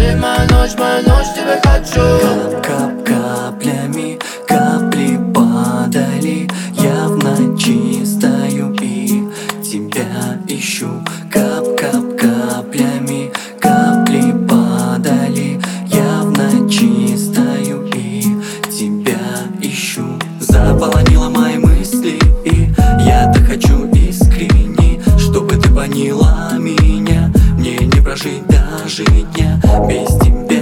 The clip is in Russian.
ты моя ночь, тебя хочу. Кап-кап каплями, капли падали. Я в ночи стою и тебя ищу. Кап-кап каплями, капли падали. Я в ночи стою и тебя ищу. Заполонила мои мысли, и я так хочу искренне, чтобы ты поняла меня. Мне не прожить даже дня без тебя.